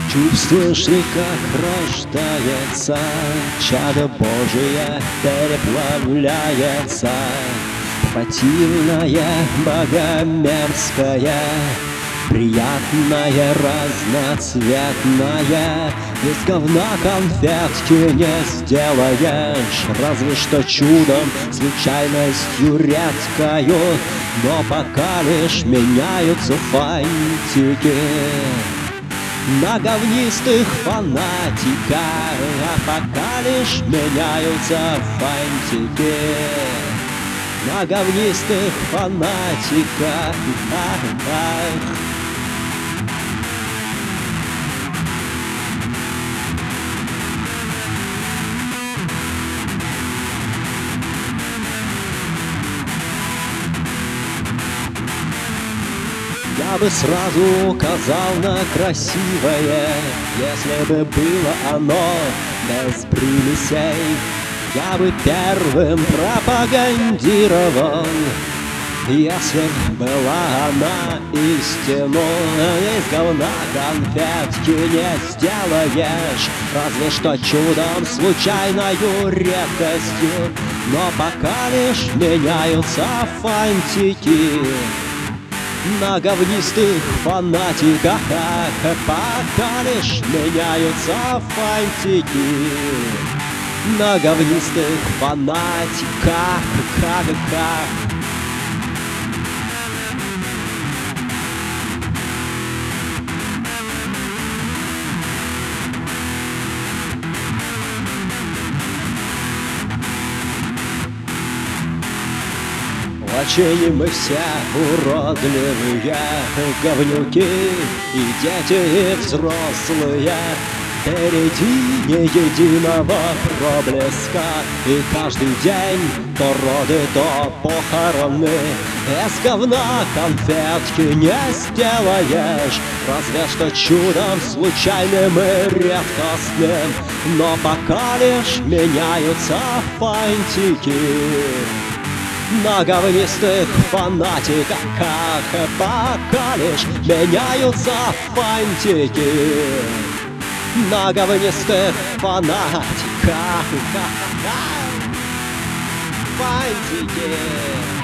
Чувствуешь ли, как рождается чадо Божие, переплавляется противная, богомерзкая, приятная, разноцветная. Из говна конфетки не сделаешь, разве что чудом, случайностью редкою. Но пока лишь меняются фантики на говнистых фанатиках, а пока лишь меняются фантики на говнистых фанатиках. Я бы сразу указал на красивое, если бы было оно без примесей. Я бы первым пропагандировал, если б была она истину. Из говна конфетки не сделаешь, разве что чудом, случайною редкостью. Но пока лишь меняются фантики на говнистых фанатиках, пока лишь меняются фантики на говнистых фанатиках. Очень мы все уродливые говнюки, и дети, и взрослые. Впереди ни единого проблеска, и каждый день то роды, то похороны. Из говна конфетки не сделаешь, разве что чудом, случайным и редкостным. Но пока лишь меняются фантики на говнистых фанатиках, пока лишь меняются фантики на говнистых фанатиках. Фантики.